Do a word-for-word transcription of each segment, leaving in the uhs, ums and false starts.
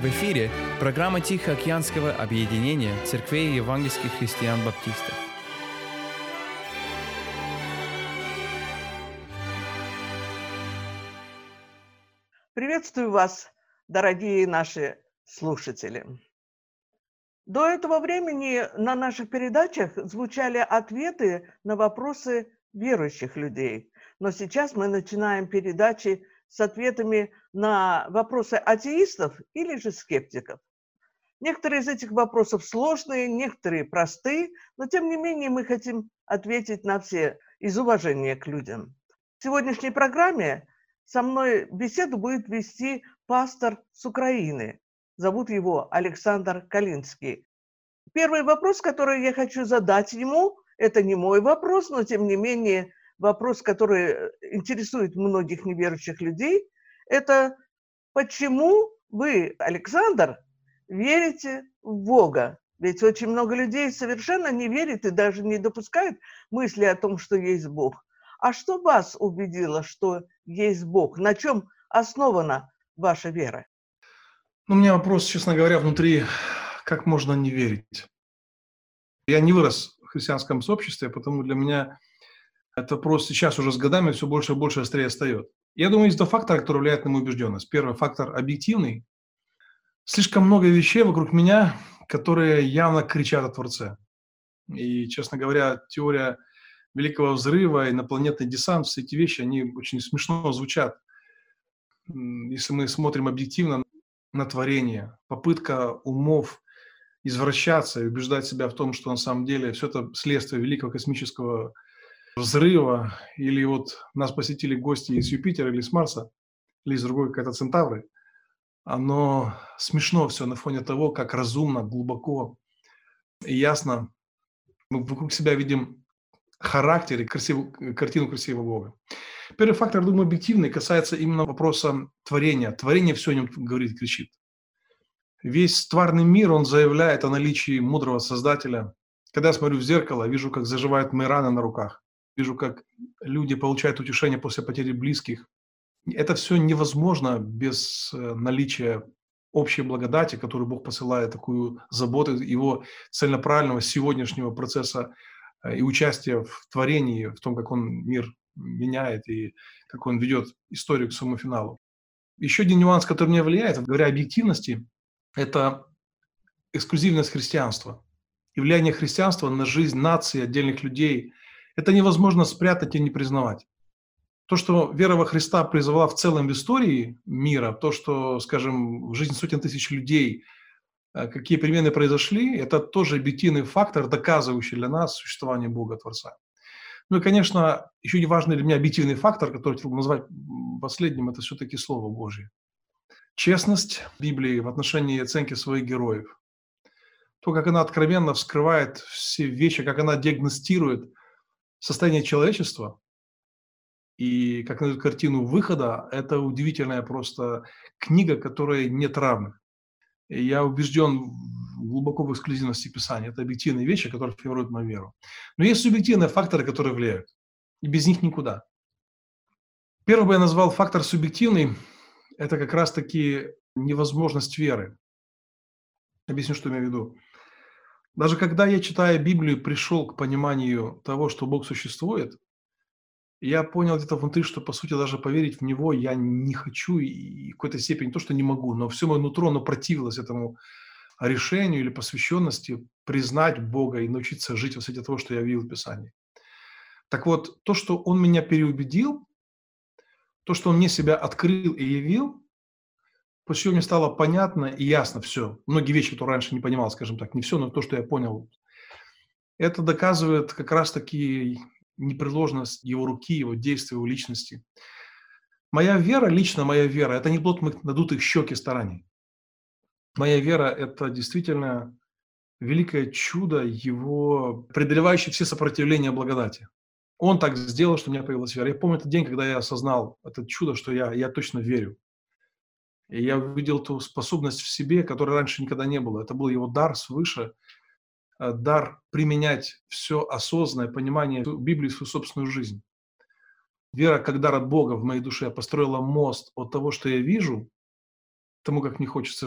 В эфире программа Тихоокеанского объединения церквей евангельских христиан-баптистов. Приветствую вас, дорогие наши слушатели. До этого времени на наших передачах звучали ответы на вопросы верующих людей. Но сейчас мы начинаем передачи с ответами на вопросы атеистов или же скептиков. Некоторые из этих вопросов сложные, некоторые простые, но тем не менее мы хотим ответить на все из уважения к людям. В сегодняшней программе со мной беседу будет вести пастор с Украины. Зовут его Александр Калинский. Первый вопрос, который я хочу задать ему, это не мой вопрос, но тем не менее вопрос, который интересует многих неверующих людей, это почему вы, Александр, верите в Бога? Ведь очень много людей совершенно не верят и даже не допускают мысли о том, что есть Бог. А что вас убедило, что есть Бог? На чем основана ваша вера? Ну, у меня вопрос, честно говоря, внутри, как можно не верить? Я не вырос в христианском сообществе, потому для меня этот вопрос сейчас уже с годами все больше и больше острее встает. Я думаю, есть два фактора, которые влияют на мою убежденность. Первый фактор объективный. Слишком много вещей вокруг меня, которые явно кричат о Творце. И, честно говоря, теория Великого Взрыва, инопланетный десант, все эти вещи, они очень смешно звучат. Если мы смотрим объективно на творение, попытка умов извращаться и убеждать себя в том, что на самом деле все это следствие великого космического взрыва, или вот нас посетили гости из Юпитера или с Марса, или из другой какой-то Центавры, оно смешно все на фоне того, как разумно, глубоко и ясно мы вокруг себя видим характер и красивую, картину красивого Бога. Первый фактор, думаю, объективный, касается именно вопроса творения. Творение все о нем говорит, кричит. Весь тварный мир, он заявляет о наличии мудрого Создателя. Когда я смотрю в зеркало, вижу, как заживают мои раны на руках, вижу, как люди получают утешение после потери близких. Это все невозможно без наличия общей благодати, которую Бог посылает, такую заботу его целенаправленного сегодняшнего процесса и участия в творении, в том, как он мир меняет и как он ведет историю к своему финалу. Еще один нюанс, который меня влияет, говоря о объективности, это эксклюзивность христианства и влияние христианства на жизнь нации, отдельных людей. Это невозможно спрятать и не признавать. То, что вера во Христа призывала в целом в истории мира, то, что, скажем, в жизни сотен тысяч людей, какие перемены произошли, это тоже объективный фактор, доказывающий для нас существование Бога Творца. Ну и, конечно, еще не важный для меня объективный фактор, который хотел бы назвать последним, это все-таки Слово Божье. Честность Библии в отношении оценки своих героев. То, как она откровенно вскрывает все вещи, как она диагностирует состояние человечества и как она дает картину выхода, это удивительная просто книга, которой нет равных. И я убежден глубоко в эксклюзивности Писания. Это объективные вещи, которые формируют мою веру. Но есть субъективные факторы, которые влияют. И без них никуда. Первый бы я назвал фактор субъективный. Это как раз-таки невозможность веры. Объясню, что я имею в виду. Даже когда я, читая Библию, пришел к пониманию того, что Бог существует, я понял где-то внутри, что, по сути, даже поверить в Него я не хочу и в какой-то степени не то, что не могу, но все мое нутро, оно противилось этому решению или посвященности признать Бога и научиться жить во свете того, что я видел в Писании. Так вот, то, что Он меня переубедил, то, что Он мне себя открыл и явил, после чего мне стало понятно и ясно все. Многие вещи, которые раньше не понимал, скажем так, не все, но то, что я понял, это доказывает как раз-таки непреложность Его руки, Его действия, Его личности. Моя вера, лично моя вера, это не плод моих надутых щек и стараний. Моя вера – это действительно великое чудо Его, преодолевающее все сопротивления благодати. Он так сделал, что у меня появилась вера. Я помню этот день, когда я осознал это чудо, что я, я точно верю. И я увидел ту способность в себе, которой раньше никогда не было. Это был Его дар свыше, дар применять все осознанное понимание Библии в свою собственную жизнь. Вера, как дар от Бога в моей душе, построила мост от того, что я вижу, к тому, как мне хочется жить.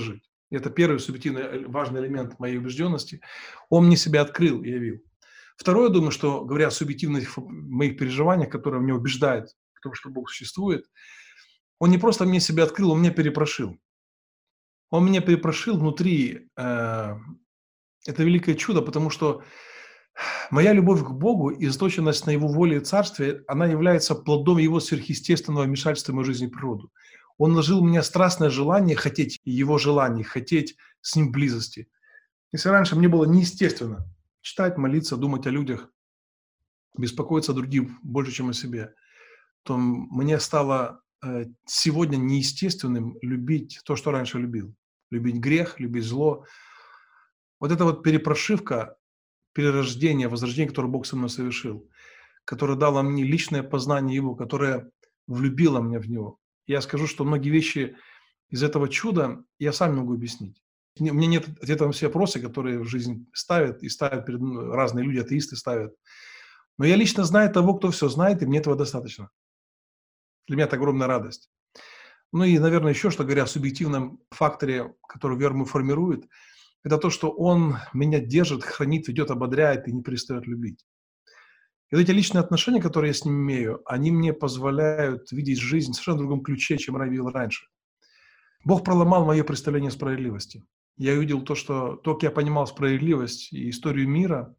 Это первый субъективный важный элемент моей убежденности. Он мне себя открыл и явил. Второе, думаю, что, говоря о субъективных моих переживаниях, которые меня убеждают в том, что Бог существует, Он не просто мне себя открыл, Он меня перепрошил. Он меня перепрошил внутри. Э, это великое чудо, потому что моя любовь к Богу и заточенность на Его воле и Царстве, она является плодом Его сверхъестественного вмешательства в мою жизнь и природу. Он вложил в меня страстное желание хотеть Его желаний, хотеть с Ним близости. Если раньше мне было неестественно читать, молиться, думать о людях, беспокоиться о других больше, чем о себе, то мне стало э, сегодня неестественным любить то, что раньше любил. Любить грех, любить зло. Вот эта вот перепрошивка, перерождение, возрождение, которое Бог со мной совершил, которое дало мне личное познание Его, которое влюбило меня в Него. Я скажу, что многие вещи из этого чуда я сам не могу объяснить. У меня нет ответа на все вопросы, которые в жизнь ставят, и ставят перед разные люди, атеисты ставят. Но я лично знаю того, кто все знает, и мне этого достаточно. Для меня это огромная радость. Ну и, наверное, еще что, говоря о субъективном факторе, который веру формирует, это то, что он меня держит, хранит, ведет, ободряет и не перестает любить. И вот эти личные отношения, которые я с ним имею, они мне позволяют видеть жизнь в совершенно другом ключе, чем я видел раньше. Бог проломал мое представление о справедливости. Я увидел то, что только я понимал справедливость и историю мира,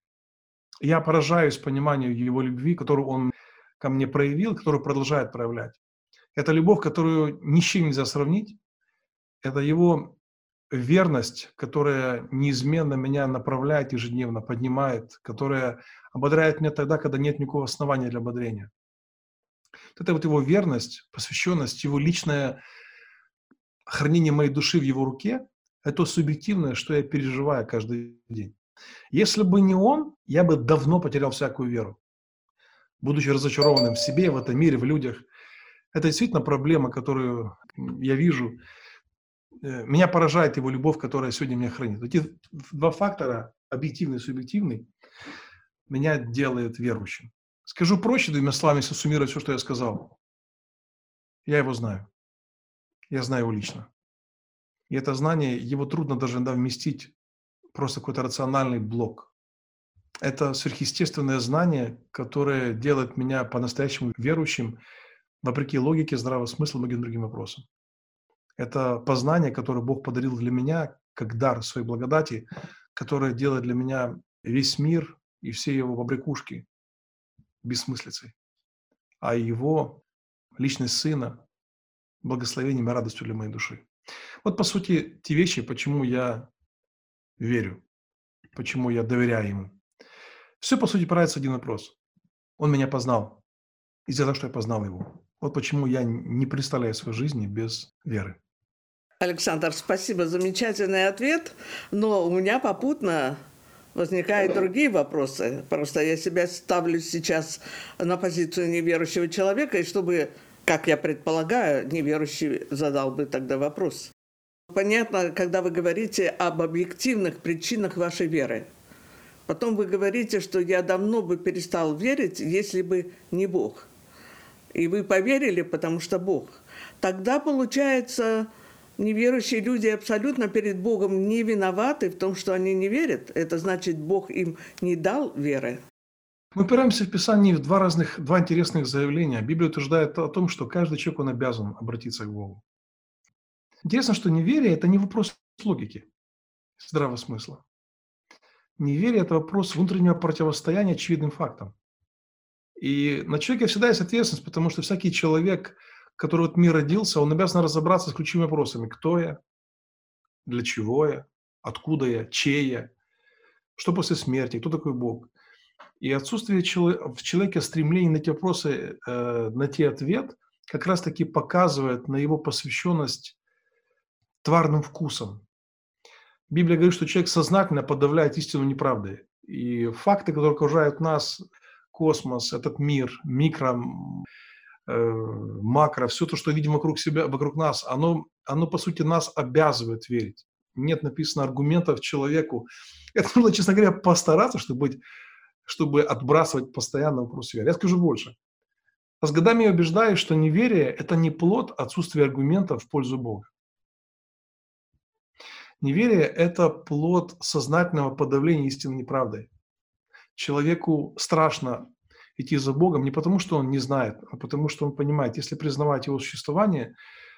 я поражаюсь пониманию Его любви, которую Он ко мне проявил, которую продолжает проявлять. Это любовь, которую ни с чем нельзя сравнить. Это Его верность, которая неизменно меня направляет ежедневно, поднимает, которая ободряет меня тогда, когда нет никакого основания для ободрения. Это вот Его верность, посвященность, Его личное хранение моей души в Его руке, это субъективное, что я переживаю каждый день. Если бы не Он, я бы давно потерял всякую веру. Будучи разочарованным в себе, в этом мире, в людях. Это действительно проблема, которую я вижу. Меня поражает Его любовь, которая сегодня меня хранит. Эти два фактора, объективный и субъективный, меня делают верующим. Скажу проще, двумя словами, если суммировать все, что я сказал. Я Его знаю. Я знаю Его лично. И это знание, его трудно даже иногда вместить просто какой-то рациональный блок. Это сверхъестественное знание, которое делает меня по-настоящему верующим, вопреки логике, здравого смысла и многим другим вопросам. Это познание, которое Бог подарил для меня, как дар своей благодати, которое делает для меня весь мир и все его побрякушки бессмыслицей, а Его личность Сына благословением и радостью для моей души. Вот, по сути, те вещи, почему я верю, почему я доверяю Ему. Все, по сути, опирается один вопрос. Он меня познал. Из-за того, что я познал Его. Вот почему я не представляю своей жизни без веры. Александр, спасибо, замечательный ответ. Но у меня попутно возникают другие вопросы. Просто я себя ставлю сейчас на позицию неверующего человека, и чтобы, как я предполагаю, неверующий задал бы тогда вопрос. Понятно, когда вы говорите об объективных причинах вашей веры. Потом вы говорите, что я давно бы перестал верить, если бы не Бог. И вы поверили, потому что Бог. Тогда, получается, неверующие люди абсолютно перед Богом не виноваты в том, что они не верят. Это значит, Бог им не дал веры. Мы опираемся в Писании в два разных, два интересных заявления. Библия утверждает о том, что каждый человек, он обязан обратиться к Богу. Интересно, что неверие – это не вопрос логики, здравого смысла. Неверие – это вопрос внутреннего противостояния очевидным фактам. И на человеке всегда есть ответственность, потому что всякий человек, который в этот мир родился, он обязан разобраться с ключевыми вопросами. Кто я? Для чего я? Откуда я? Чей я? Что после смерти? Кто такой Бог? И отсутствие в человеке стремления на эти вопросы э, найти ответ как раз-таки показывает на его посвященность тварным вкусом. Библия говорит, что человек сознательно подавляет истину неправдой. И факты, которые окружают нас, космос, этот мир, микро, э, макро, все то, что видим вокруг себя, вокруг нас, оно, оно, по сути, нас обязывает верить. Нет написано аргументов человеку. Это нужно, честно говоря, постараться, чтобы, быть, чтобы отбрасывать постоянно вопрос веры. Я скажу больше. С годами я убеждаюсь, что неверие – это не плод отсутствия аргументов в пользу Бога. Неверие – это плод сознательного подавления истинной неправдой. Человеку страшно идти за Богом не потому, что он не знает, а потому, что он понимает, если признавать Его существование,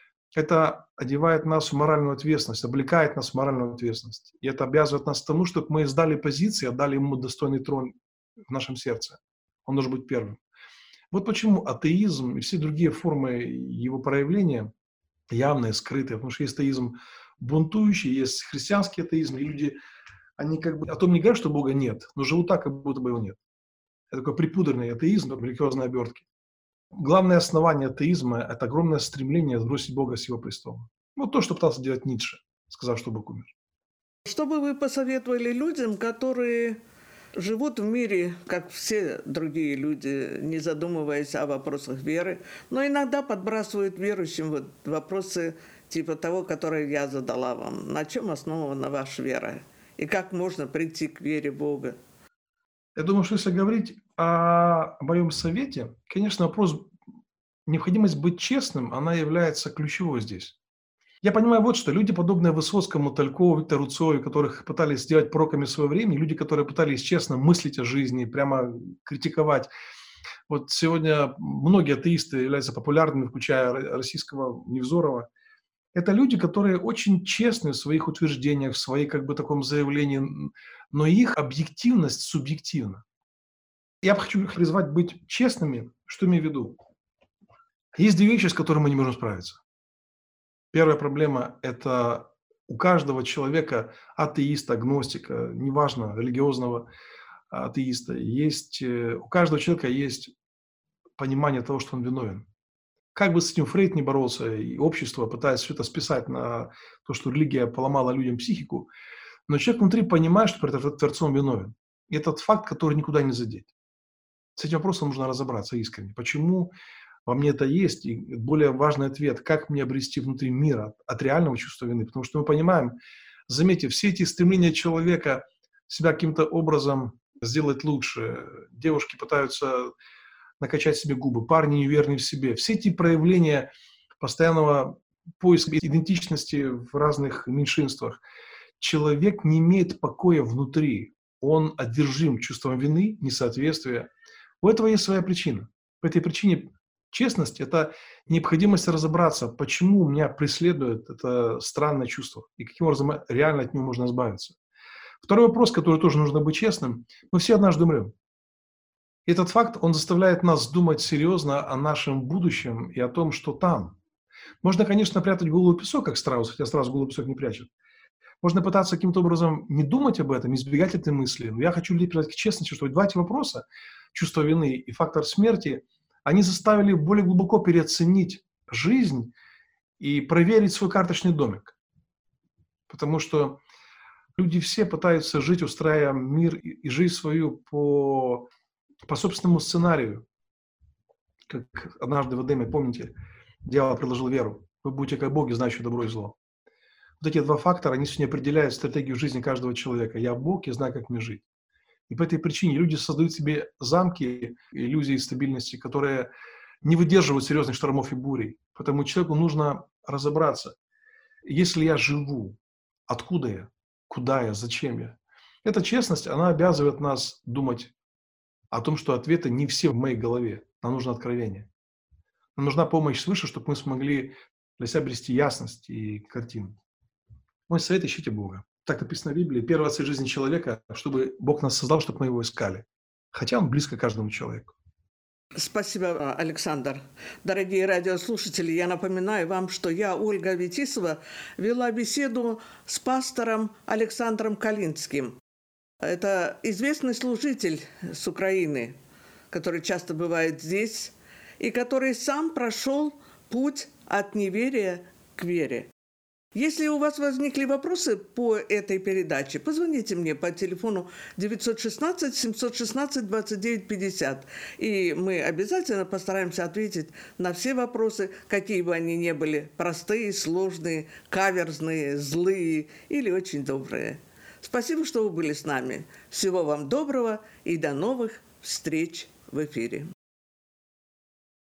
это одевает нас в моральную ответственность, облекает нас в моральную ответственность. И это обязывает нас к тому, чтобы мы сдали позиции, отдали Ему достойный трон в нашем сердце. Он должен быть первым. Вот почему атеизм и все другие формы его проявления явные, скрытые, потому что есть атеизм бунтующий, есть христианский атеизм, и люди, они как бы о том не говорят, что Бога нет, но живут так, как будто бы его нет. Это такой припудренный атеизм в религиозной обертке. Главное основание атеизма – это огромное стремление сбросить Бога с его престола. Вот то, что пытался делать Ницше, сказав, что Бог умер. Что бы вы посоветовали людям, которые живут в мире, как все другие люди, не задумываясь о вопросах веры, но иногда подбрасывают верующим вот вопросы типа того, которые я задала вам. На чем основана ваша вера? И как можно прийти к вере Бога? Я думаю, что если говорить о моем совете, конечно, вопрос, необходимость быть честным, она является ключевой здесь. Я понимаю вот что. Люди, подобные Высоцкому, Талькову, Виктору Цою, которых пытались сделать пророками своего времени, люди, которые пытались честно мыслить о жизни, прямо критиковать. Вот сегодня многие атеисты являются популярными, включая российского Невзорова. Это люди, которые очень честны в своих утверждениях, в своей как бы таком заявлении, но их объективность субъективна. Я хочу их призвать быть честными. Что имею в виду? Есть две вещи, с которыми мы не можем справиться. Первая проблема – это у каждого человека, атеиста, агностика, неважно, религиозного атеиста, есть, у каждого человека есть понимание того, что он виновен. Как бы с этим Фрейд не боролся, и общество пытается все это списать на то, что религия поломала людям психику, но человек внутри понимает, что перед Творцом виновен. И этот факт, который никуда не задеть. С этим вопросом нужно разобраться искренне. Почему во мне это есть? И более важный ответ, как мне обрести внутри мира от реального чувства вины? Потому что мы понимаем, заметьте, все эти стремления человека себя каким-то образом сделать лучше, девушки пытаются накачать себе губы, парни неуверенные в себе. Все эти проявления постоянного поиска идентичности в разных меньшинствах. Человек не имеет покоя внутри. Он одержим чувством вины, несоответствия. У этого есть своя причина. По этой причине честность – это необходимость разобраться, почему меня преследует это странное чувство и каким образом реально от него можно избавиться. Второй вопрос, который тоже нужно быть честным. Мы все однажды умрем. Этот факт, он заставляет нас думать серьезно о нашем будущем и о том, что там. Можно, конечно, прятать голову в песок, как страус, хотя страус голову в песок не прячет. Можно пытаться каким-то образом не думать об этом, избегать этой мысли. Но я хочу людей призвать к честности, что два эти вопроса, чувство вины и фактор смерти, они заставили более глубоко переоценить жизнь и проверить свой карточный домик. Потому что люди все пытаются жить, устраивая мир и жизнь свою по... по собственному сценарию. Как однажды в Эдеме, помните, дьявол предложил веру. Вы будете как боги, знающие добро и зло. Вот эти два фактора, они сегодня определяют стратегию жизни каждого человека. Я Бог, я знаю, как мне жить. И по этой причине люди создают себе замки, иллюзии стабильности, которые не выдерживают серьезных штормов и бурей. Потому человеку нужно разобраться. Если я живу, откуда я, куда я, зачем я? Эта честность, она обязывает нас думать о том, что ответы не все в моей голове. Нам нужно откровение. Нам нужна помощь свыше, чтобы мы смогли для себя обрести ясность и картину. Мой совет – ищите Бога. Так написано в Библии. Первая цель жизни человека, чтобы Бог нас создал, чтобы мы его искали. Хотя он близко каждому человеку. Спасибо, Александр. Дорогие радиослушатели, я напоминаю вам, что я, Ольга Витисова, вела беседу с пастором Александром Калинским. Это известный служитель с Украины, который часто бывает здесь, и который сам прошел путь от неверия к вере. Если у вас возникли вопросы по этой передаче, позвоните мне по телефону девятьсот шестнадцать семьсот шестнадцать двадцать девять пятьдесят, и мы обязательно постараемся ответить на все вопросы, какие бы они ни были, простые, сложные, каверзные, злые или очень добрые. Спасибо, что вы были с нами. Всего вам доброго и до новых встреч в эфире.